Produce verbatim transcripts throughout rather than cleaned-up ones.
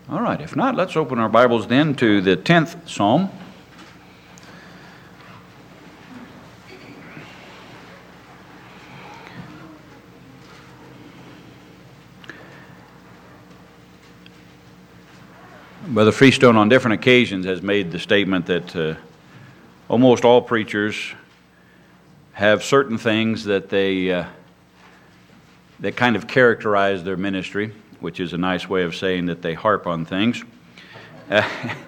All right, if not, let's open our Bibles then to the tenth Psalm. Brother Freestone on different occasions has made the statement that uh, almost all preachers have certain things that they uh, that kind of characterize their ministry, which is a nice way of saying that they harp on things. Uh,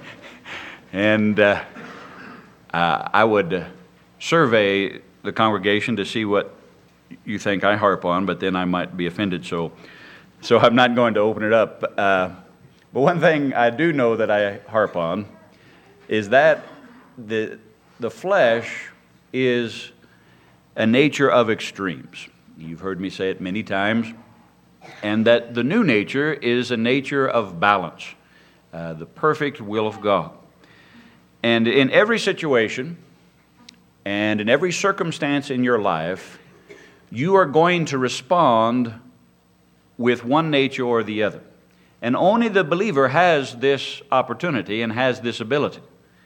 and uh, uh, I would uh, survey the congregation to see what you think I harp on, but then I might be offended, so so I'm not going to open it up. Uh, but one thing I do know that I harp on is that the the flesh is a nature of extremes. You've heard me say it many times. And that the new nature is a nature of balance, uh, the perfect will of God. And in every situation and in every circumstance in your life, you are going to respond with one nature or the other. And only the believer has this opportunity and has this ability.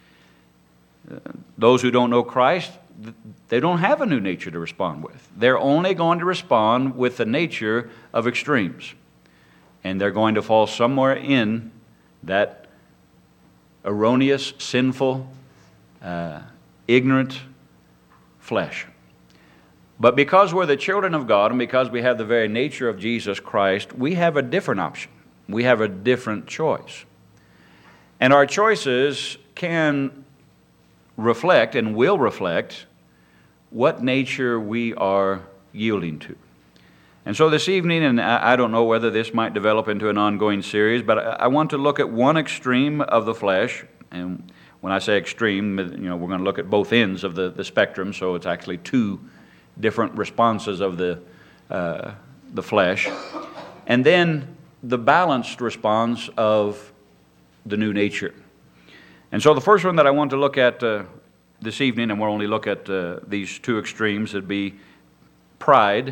Uh, those who don't know Christ, they don't have a new nature to respond with. They're only going to respond with the nature of extremes. And they're going to fall somewhere in that erroneous, sinful, uh, ignorant flesh. But because we're the children of God and because we have the very nature of Jesus Christ, we have a different option. We have a different choice. And our choices can reflect and will reflect what nature we are yielding to. And so this evening, and I don't know whether this might develop into an ongoing series, but I want to look at one extreme of the flesh. And when I say extreme, you know, we're going to look at both ends of the, the spectrum, so it's actually two different responses of the uh, the flesh. And then the balanced response of the new nature. And so the first one that I want to look at uh, this evening, and we'll only look at uh, these two extremes, would be pride,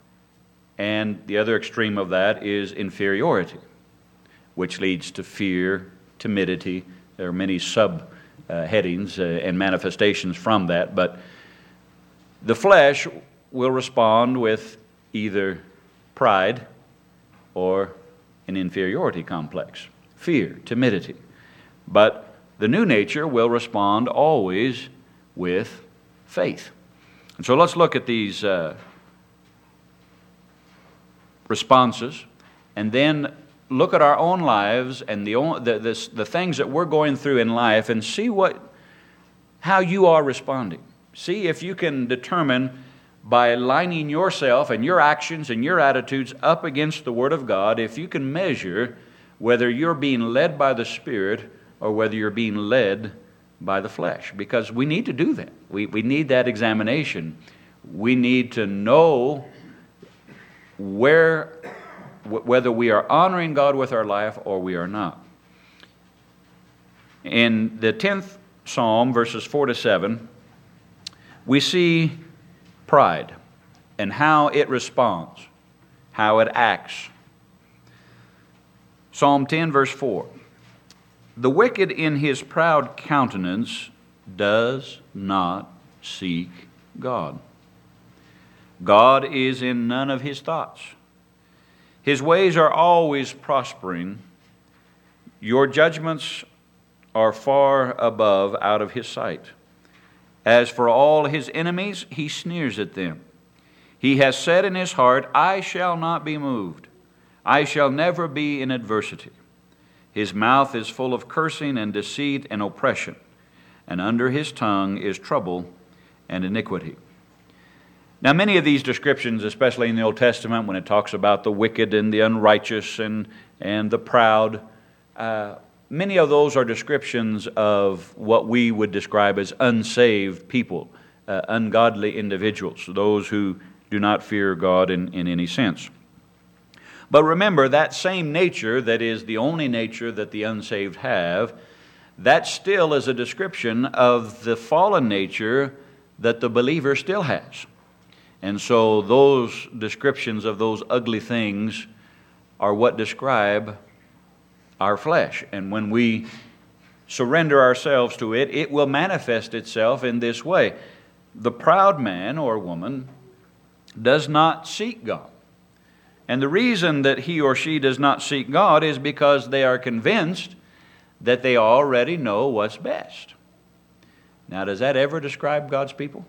and the other extreme of that is inferiority, which leads to fear, timidity. There are many sub-headings uh, uh, and manifestations from that, but the flesh will respond with either pride or an inferiority complex, fear, timidity. But the new nature will respond always with faith. And so let's look at these uh, responses and then look at our own lives and the, the, the, the things that we're going through in life and see what, how you are responding. See if you can determine by lining yourself and your actions and your attitudes up against the Word of God, if you can measure whether you're being led by the Spirit or whether you're being led by the flesh. Because we need to do that. We, we need that examination. We need to know where, whether we are honoring God with our life or we are not. In the tenth Psalm, verses four to seven, we see pride and how it responds, how it acts. Psalm ten, verse four. The wicked in his proud countenance does not seek God. God is in none of his thoughts. His ways are always prospering. Your judgments are far above out of his sight. As for all his enemies, he sneers at them. He has said in his heart, I shall not be moved. I shall never be in adversity. His mouth is full of cursing and deceit and oppression, and under his tongue is trouble and iniquity. Now, many of these descriptions, especially in the Old Testament, when it talks about the wicked and the unrighteous and, and the proud, uh, many of those are descriptions of what we would describe as unsaved people, uh, ungodly individuals, those who do not fear God in, in any sense. But remember, that same nature that is the only nature that the unsaved have, that still is a description of the fallen nature that the believer still has. And so those descriptions of those ugly things are what describe our flesh. And when we surrender ourselves to it, it will manifest itself in this way. The proud man or woman does not seek God. And the reason that he or she does not seek God is because they are convinced that they already know what's best. Now, does that ever describe God's people?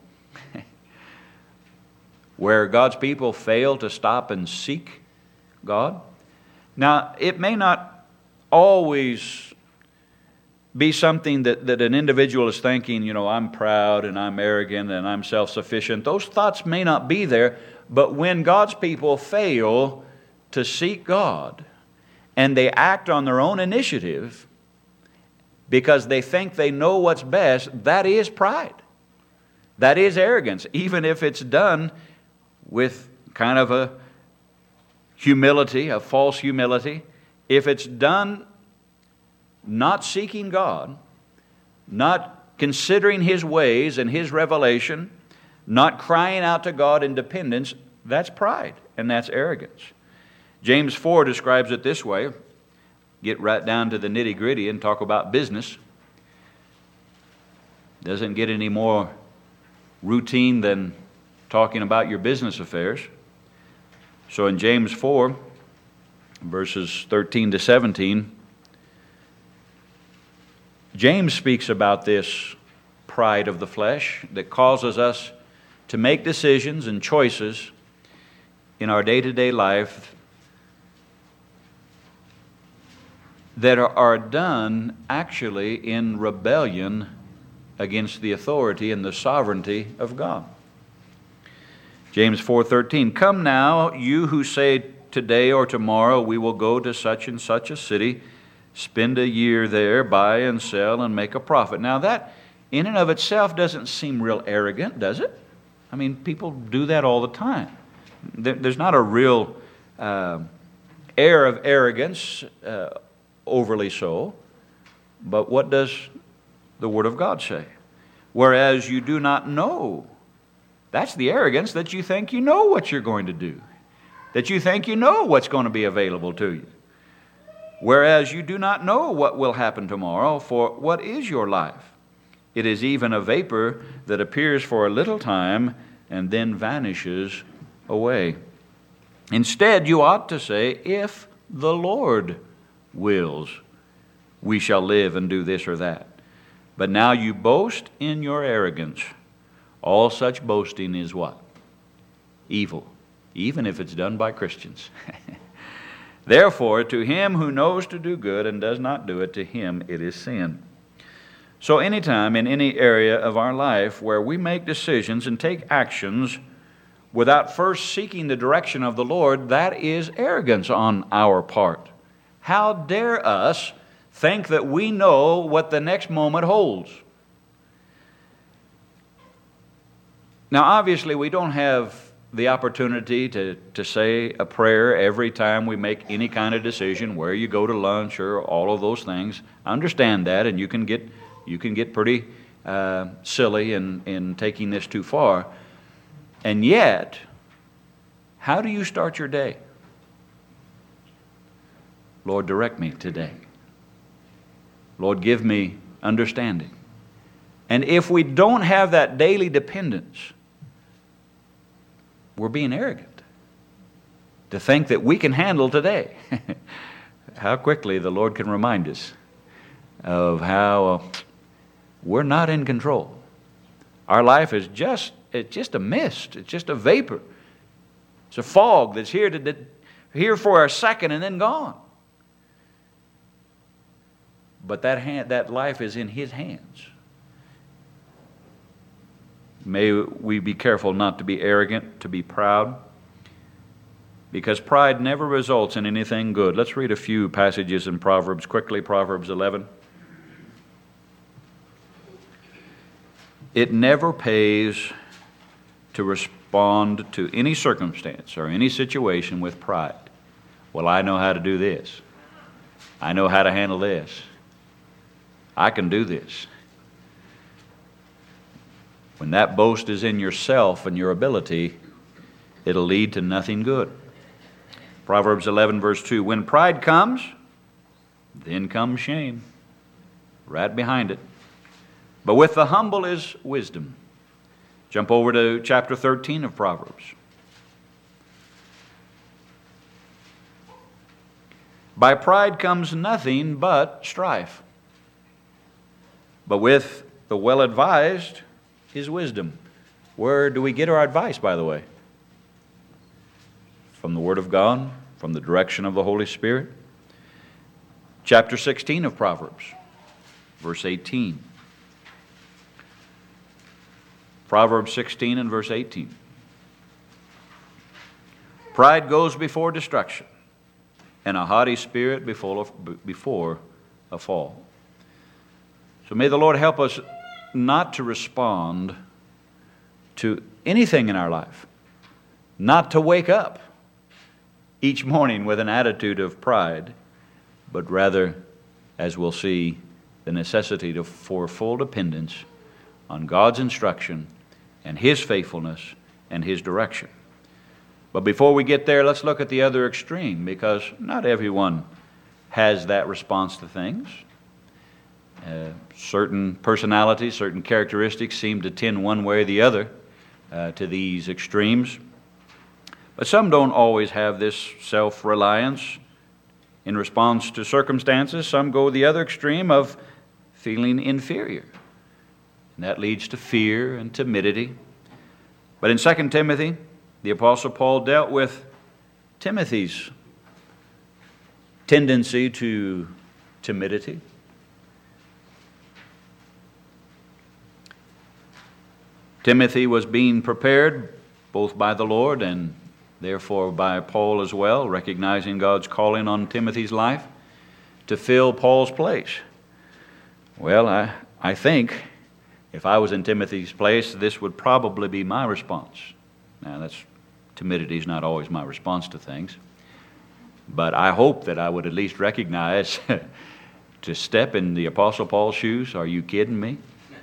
Where God's people fail to stop and seek God? Now, it may not always be something that, that an individual is thinking, you know, I'm proud and I'm arrogant and I'm self-sufficient. Those thoughts may not be there, but when God's people fail to seek God and they act on their own initiative because they think they know what's best, that is pride. That is arrogance, even if it's done with kind of a humility, a false humility. If it's done not seeking God, not considering His ways and His revelation, not crying out to God in dependence, that's pride and that's arrogance. James four describes it this way. Get right down to the nitty-gritty and talk about business. Doesn't get any more routine than talking about your business affairs. So in James four, verses thirteen to seventeen, James speaks about this pride of the flesh that causes us to make decisions and choices in our day-to-day life that are, are done actually in rebellion against the authority and the sovereignty of God. James four thirteen, come now, you who say today or tomorrow we will go to such and such a city, spend a year there, buy and sell, and make a profit. Now that in and of itself doesn't seem real arrogant, does it? I mean, people do that all the time. There's not a real uh, air of arrogance, uh, overly so. But what does the Word of God say? Whereas you do not know. That's the arrogance, that you think you know what you're going to do. That you think you know what's going to be available to you. Whereas you do not know what will happen tomorrow, for what is your life? It is even a vapor that appears for a little time and then vanishes away. Instead, you ought to say, if the Lord wills, we shall live and do this or that. But now you boast in your arrogance. All such boasting is what? Evil, even if it's done by Christians. Therefore, to him who knows to do good and does not do it, to him it is sin. So anytime in any area of our life where we make decisions and take actions without first seeking the direction of the Lord, that is arrogance on our part. How dare us think that we know what the next moment holds? Now, obviously, we don't have the opportunity to, to say a prayer every time we make any kind of decision, where you go to lunch or all of those things. I understand that, and you can get you can get pretty uh, silly in, in taking this too far. And yet, how do you start your day? Lord, direct me today. Lord, give me understanding. And if we don't have that daily dependence, we're being arrogant to think that we can handle today. How quickly the Lord can remind us of how uh, we're not in control. Our life is just it's just a mist. It's just a vapor. It's a fog that's here to here for a second and then gone. But that hand, that life is in His hands. May we be careful not to be arrogant, to be proud, because pride never results in anything good. Let's read a few passages in Proverbs quickly. Proverbs eleven. It never pays to respond to any circumstance or any situation with pride. Well, I know how to do this. I know how to handle this. I can do this. When that boast is in yourself and your ability, it'll lead to nothing good. Proverbs eleven verse two, when pride comes, Then comes shame, right behind it. But with the humble is wisdom. Jump over to chapter thirteen of Proverbs. By pride comes nothing but strife, but with the well-advised is wisdom. Where do we get our advice, by the way? From the Word of God, from the direction of the Holy Spirit. Chapter sixteen of Proverbs, verse eighteen. Proverbs sixteen and verse eighteen. Pride goes before destruction, and a haughty spirit before, before a fall. So may the Lord help us not to respond to anything in our life, not to wake up each morning with an attitude of pride, but rather, as we'll see, the necessity to, for full dependence on God's instruction and His faithfulness and His direction. But before we get there, let's look at the other extreme, because not everyone has that response to things. Uh, certain personalities, certain characteristics seem to tend one way or the other uh, to these extremes. But some don't always have this self-reliance in response to circumstances. Some go the other extreme of feeling inferior. And that leads to fear and timidity. But in Second Timothy, the Apostle Paul dealt with Timothy's tendency to timidity. Timothy was being prepared both by the Lord and therefore by Paul as well, recognizing God's calling on Timothy's life to fill Paul's place. Well, I, I think if I was in Timothy's place, this would probably be my response. Now, that's timidity is not always my response to things, but I hope that I would at least recognize to step in the Apostle Paul's shoes. Are you kidding me?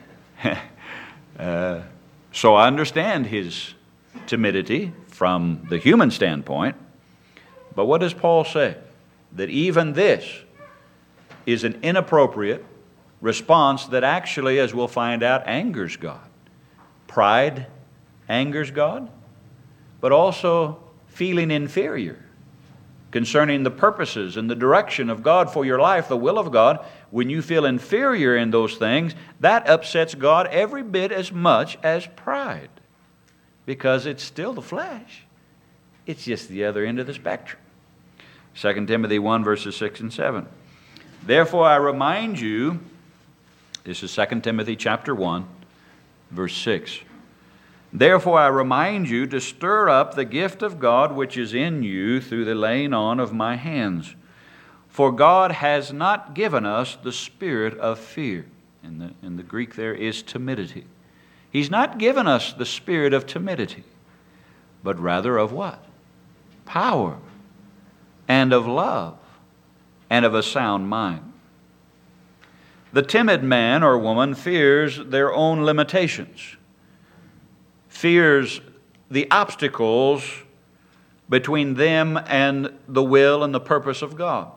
uh, so I understand his timidity from the human standpoint, but what does Paul say? That even this is an inappropriate response that actually, as we'll find out, angers God. Pride angers God, but also feeling inferior concerning the purposes and the direction of God for your life, the will of God. When you feel inferior in those things, that upsets God every bit as much as pride, because it's still the flesh. It's just the other end of the spectrum. Second Timothy one, verses six and seven. Therefore I remind you, this is Second Timothy chapter one, verse six. Therefore I remind you to stir up the gift of God which is in you through the laying on of my hands. For God has not given us the spirit of fear. In the, in the Greek there is timidity. He's not given us the spirit of timidity, but rather of what? Power, and of love, and of a sound mind. The timid man or woman fears their own limitations, fears the obstacles between them and the will and the purpose of God.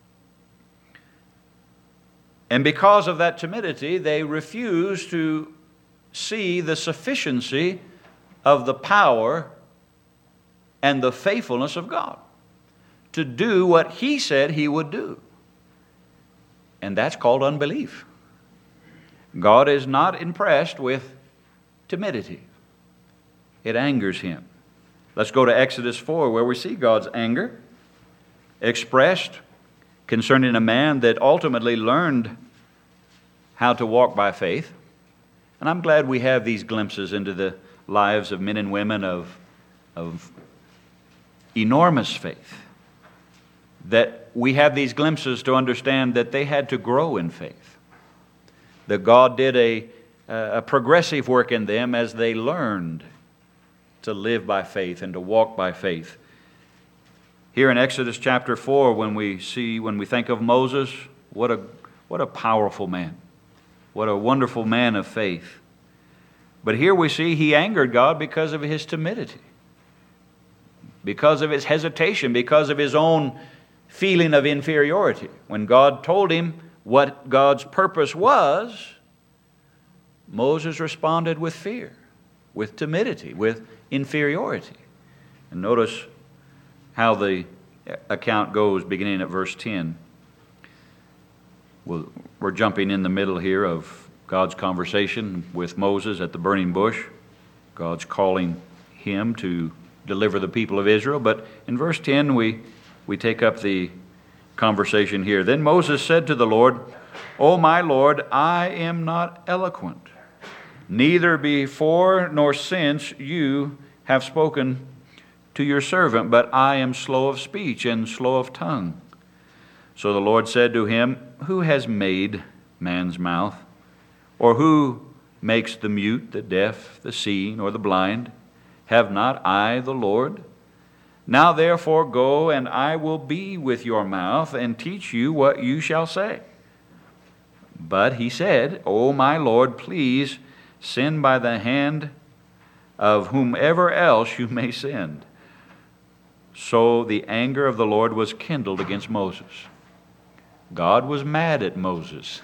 And because of that timidity, they refuse to see the sufficiency of the power and the faithfulness of God to do what He said He would do. And that's called unbelief. God is not impressed with timidity. It angers Him. Let's go to Exodus four, where we see God's anger expressed concerning a man that ultimately learned how to walk by faith. And I'm glad we have these glimpses into the lives of men and women of, of enormous faith. That we have these glimpses to understand that they had to grow in faith. That God did a, a progressive work in them as they learned to live by faith and to walk by faith. Here in Exodus chapter four, when we see, when we think of Moses, what a, what a powerful man. What a wonderful man of faith. But here we see he angered God because of his timidity, because of his hesitation, because of his own feeling of inferiority. When God told him what God's purpose was, Moses responded with fear, with timidity, with inferiority. And notice how the account goes beginning at verse ten. We're jumping in the middle here of God's conversation with Moses at the burning bush. God's calling him to deliver the people of Israel. But in verse ten, we, we take up the conversation here. Then Moses said to the Lord, O my Lord, I am not eloquent, neither before nor since you have spoken to your servant, but I am slow of speech and slow of tongue. So the Lord said to him, Who has made man's mouth? Or who makes the mute, the deaf, the seeing, or the blind? Have not I the Lord? Now therefore go, and I will be with your mouth, and teach you what you shall say. But he said, O my Lord, please send by the hand of whomever else you may send. So the anger of the Lord was kindled against Moses. God was mad at Moses.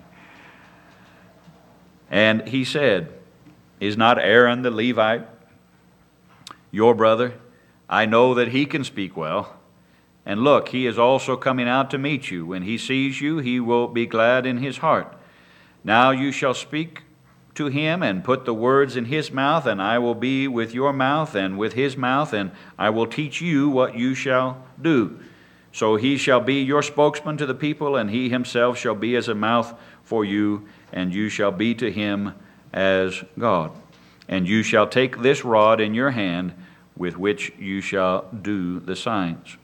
And he said, Is not Aaron the Levite your brother? I know that he can speak well. And look, he is also coming out to meet you. When he sees you, he will be glad in his heart. Now you shall speak to him and put the words in his mouth, and I will be with your mouth and with his mouth, and I will teach you what you shall do. So he shall be your spokesman to the people, and he himself shall be as a mouth for you, and you shall be to him as God. And you shall take this rod in your hand, with which you shall do the signs.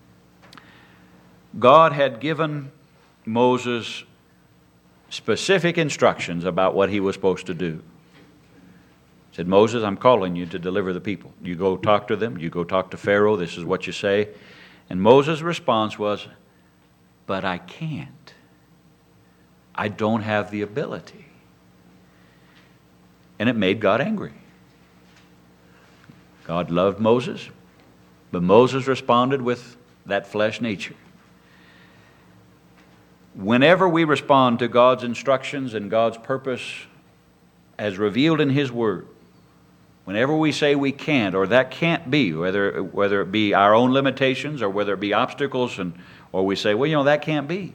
God had given Moses specific instructions about what he was supposed to do. He said, Moses, I'm calling you to deliver the people. You go talk to them. You go talk to Pharaoh. This is what you say. And Moses' response was, but I can't. I don't have the ability. And it made God angry. God loved Moses, but Moses responded with that flesh nature. Whenever we respond to God's instructions and God's purpose as revealed in His Word, whenever we say we can't or that can't be, whether whether it be our own limitations or whether it be obstacles, and or we say, well, you know, that can't be,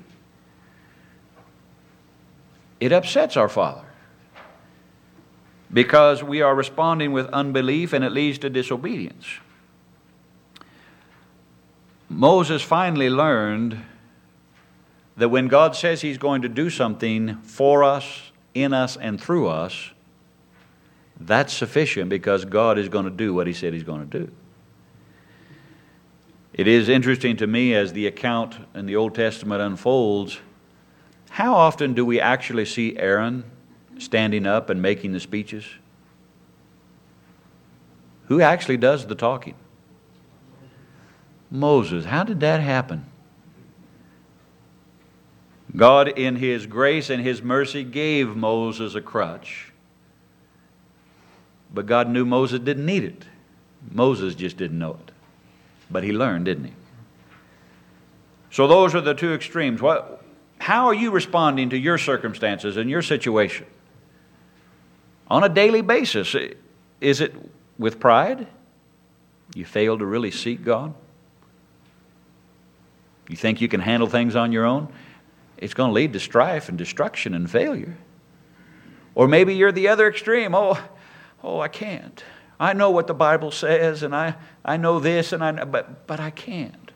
it upsets our Father because we are responding with unbelief and it leads to disobedience. Moses finally learned that when God says He's going to do something for us, in us, and through us, that's sufficient because God is going to do what He said He's going to do. It is interesting to me as the account in the Old Testament unfolds, how often do we actually see Aaron standing up and making the speeches? Who actually does the talking? Moses. How did that happen? God, in His grace and His mercy, gave Moses a crutch. But God knew Moses didn't need it. Moses just didn't know it. But he learned, didn't he? So those are the two extremes. What, how are you responding to your circumstances and your situation? On a daily basis, is it with pride? You fail to really seek God? You think you can handle things on your own? It's going to lead to strife and destruction and failure. Or maybe you're the other extreme. Oh, oh, I can't. I know what the Bible says, and I, I know this, and I know, but but I can't.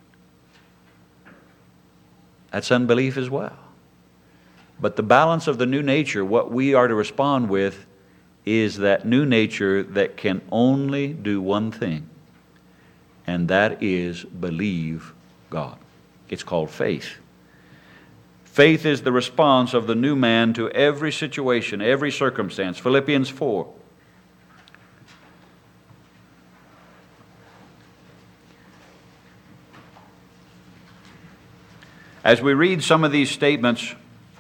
That's unbelief as well. But the balance of the new nature, what we are to respond with, is that new nature that can only do one thing, and that is believe God. It's called faith. Faith is the response of the new man to every situation, every circumstance. Philippians four. As we read some of these statements,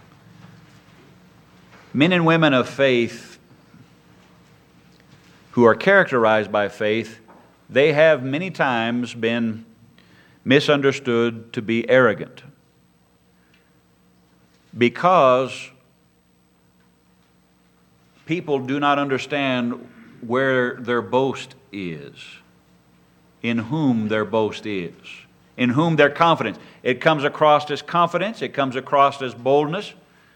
men and women of faith who are characterized by faith, they have many times been misunderstood to be arrogant. Because people do not understand where their boast is, in whom their boast is, in whom their confidence. It comes across as confidence, it comes across as boldness.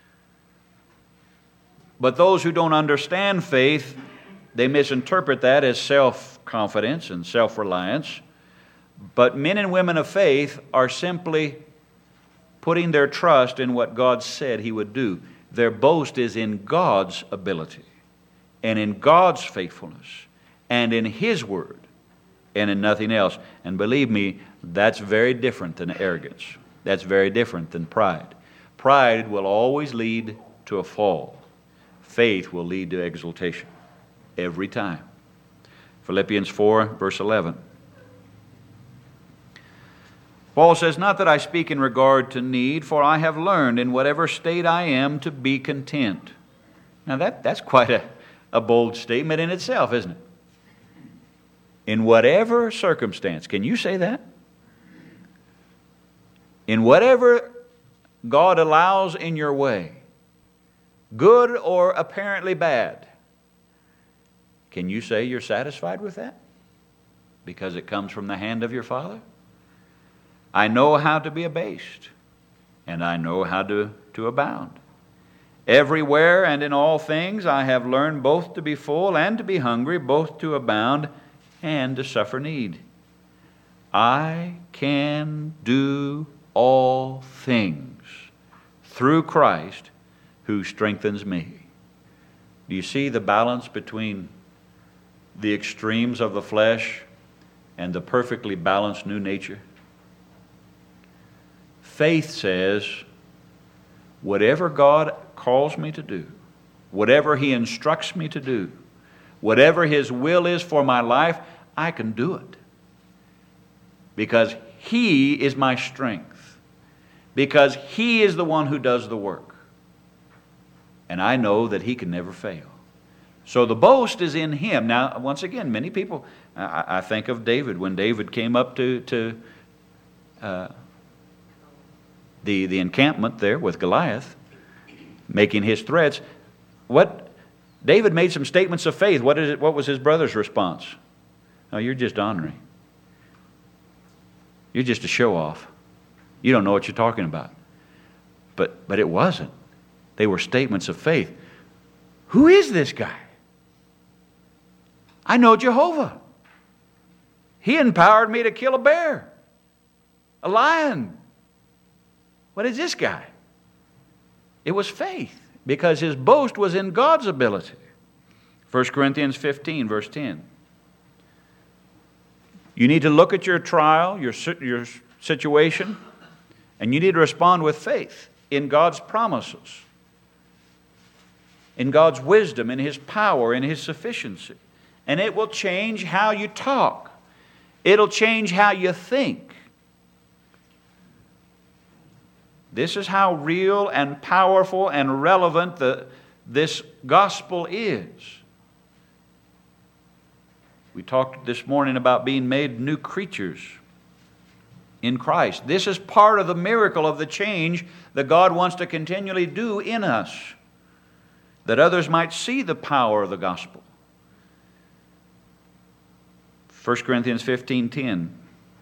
But those who don't understand faith, they misinterpret that as self-confidence and self-reliance. But men and women of faith are simply putting their trust in what God said He would do. Their boast is in God's ability and in God's faithfulness and in His Word and in nothing else. And believe me, that's very different than arrogance. That's very different than pride. Pride will always lead to a fall. Faith will lead to exaltation every time. Philippians four, verse eleven. Paul says, "Not that I speak in regard to need, for I have learned in whatever state I am to be content." Now that, that's quite a, a bold statement in itself, isn't it? In whatever circumstance. Can you say that? In whatever God allows in your way, good or apparently bad, can you say you're satisfied with that? Because it comes from the hand of your Father? I know how to be abased, and I know how to, to abound. Everywhere and in all things I have learned both to be full and to be hungry, both to abound and to suffer need. I can do all things through Christ who strengthens me. Do you see the balance between the extremes of the flesh and the perfectly balanced new nature? Faith says, whatever God calls me to do, whatever He instructs me to do, whatever His will is for my life, I can do it. Because He is my strength. Because He is the one who does the work. And I know that He can never fail. So the boast is in Him. Now, once again, many people, I, I think of David. When David came up to, to uh, the, the encampment there with Goliath, making his threats, what David made some statements of faith. What is it? What was his brother's response? "No, you're just ornery. You're just a show-off. You don't know what you're talking about." But, but it wasn't. They were statements of faith. Who is this guy? I know Jehovah. He empowered me to kill a bear, a lion. What is this guy? It was faith, because his boast was in God's ability. First Corinthians fifteen, verse ten. You need to look at your trial, your, your situation, and you need to respond with faith in God's promises, in God's wisdom, in His power, in His sufficiency. And it will change how you talk. It'll change how you think. This is how real and powerful and relevant the, this gospel is. We talked this morning about being made new creatures in Christ. This is part of the miracle of the change that God wants to continually do in us, that others might see the power of the gospel. First Corinthians fifteen ten.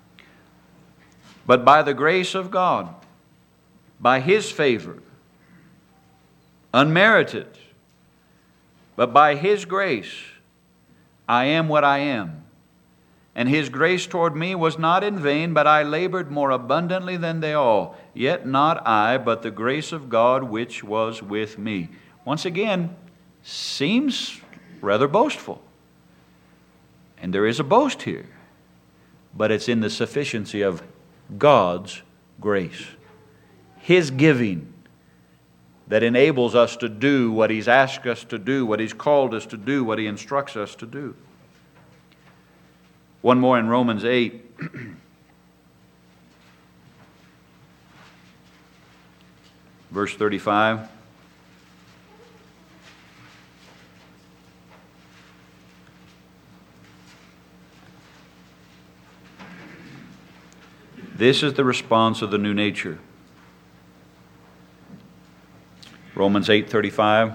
But by the grace of God, by His favor, unmerited, but by His grace, I am what I am. And His grace toward me was not in vain, but I labored more abundantly than they all. Yet not I, but the grace of God which was with me. Once again, seems rather boastful. And there is a boast here, but it's in the sufficiency of God's grace. His giving that enables us to do what He's asked us to do, what He's called us to do, what He instructs us to do. One more in Romans eight. Verse thirty-five. This is the response of the new nature. Romans eight thirty-five.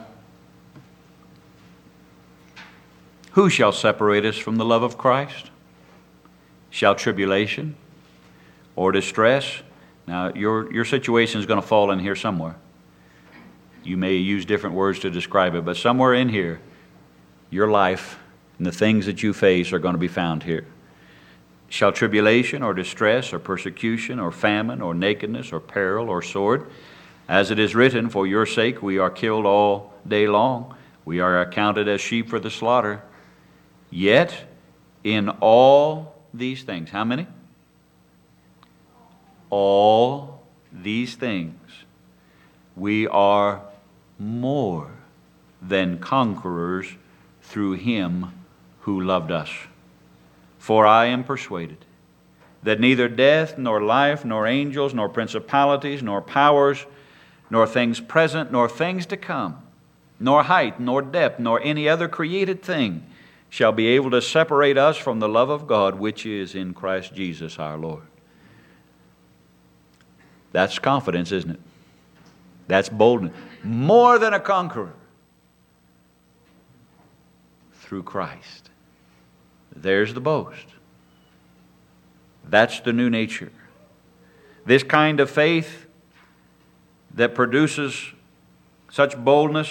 Who shall separate us from the love of Christ? Shall tribulation or distress? Now, your, your situation is going to fall in here somewhere. You may use different words to describe it, but somewhere in here, your life and the things that you face are going to be found here. Shall tribulation or distress or persecution or famine or nakedness or peril or sword? As it is written, for your sake we are killed all day long. We are accounted as sheep for the slaughter. Yet in all these things, how many? All these things, we are more than conquerors through him who loved us. For I am persuaded that neither death, nor life, nor angels, nor principalities, nor powers, nor things present, nor things to come, nor height, nor depth, nor any other created thing shall be able to separate us from the love of God which is in Christ Jesus our Lord. That's confidence, isn't it? That's boldness. More than a conqueror through Christ. There's the boast. That's the new nature. This kind of faith that produces such boldness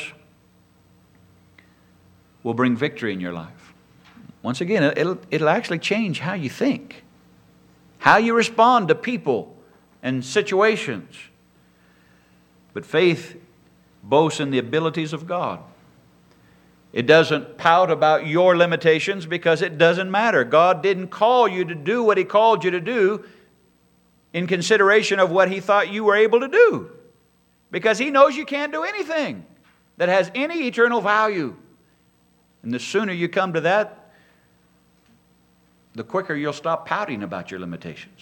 will bring victory in your life. Once again, it'll, it'll actually change how you think, how you respond to people and situations. But faith boasts in the abilities of God. It doesn't pout about your limitations because it doesn't matter. God didn't call you to do what He called you to do in consideration of what He thought you were able to do, because He knows you can't do anything that has any eternal value. And the sooner you come to that, the quicker you'll stop pouting about your limitations.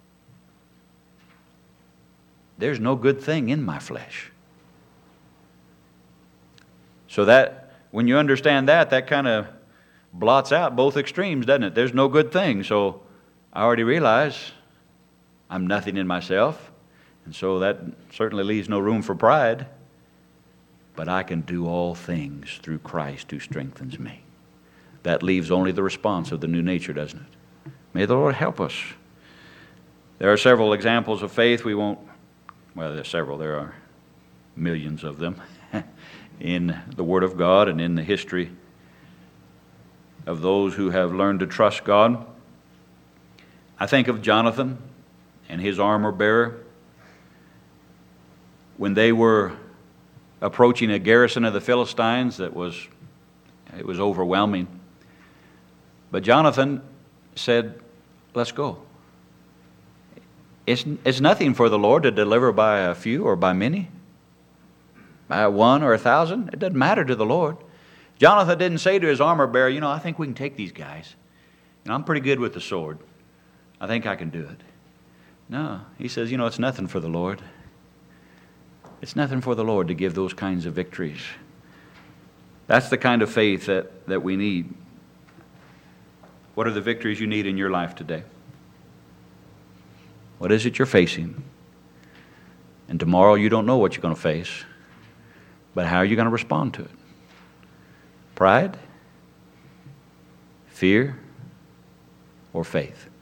There's no good thing in my flesh. So that, when you understand that, that kind of blots out both extremes, doesn't it? There's no good thing. So I already realize I'm nothing in myself. And so that certainly leaves no room for pride. But I can do all things through Christ who strengthens me. That leaves only the response of the new nature, doesn't it? May the Lord help us. There are several examples of faith. We won't, well, there's several. There are millions of them in the Word of God and in the history of those who have learned to trust God. I think of Jonathan and his armor bearer. When they were approaching a garrison of the Philistines that was, it was overwhelming. But Jonathan said, let's go. It's, it's nothing for the Lord to deliver by a few or by many, by one or a thousand. It doesn't matter to the Lord. Jonathan didn't say to his armor bearer, you know, I think we can take these guys. You know, I'm pretty good with the sword. I think I can do it. No, he says, you know, it's nothing for the Lord. It's nothing for the Lord to give those kinds of victories. That's the kind of faith that, that we need. What are the victories you need in your life today? What is it you're facing? And tomorrow you don't know what you're going to face. But how are you going to respond to it? Pride? Fear? Or faith?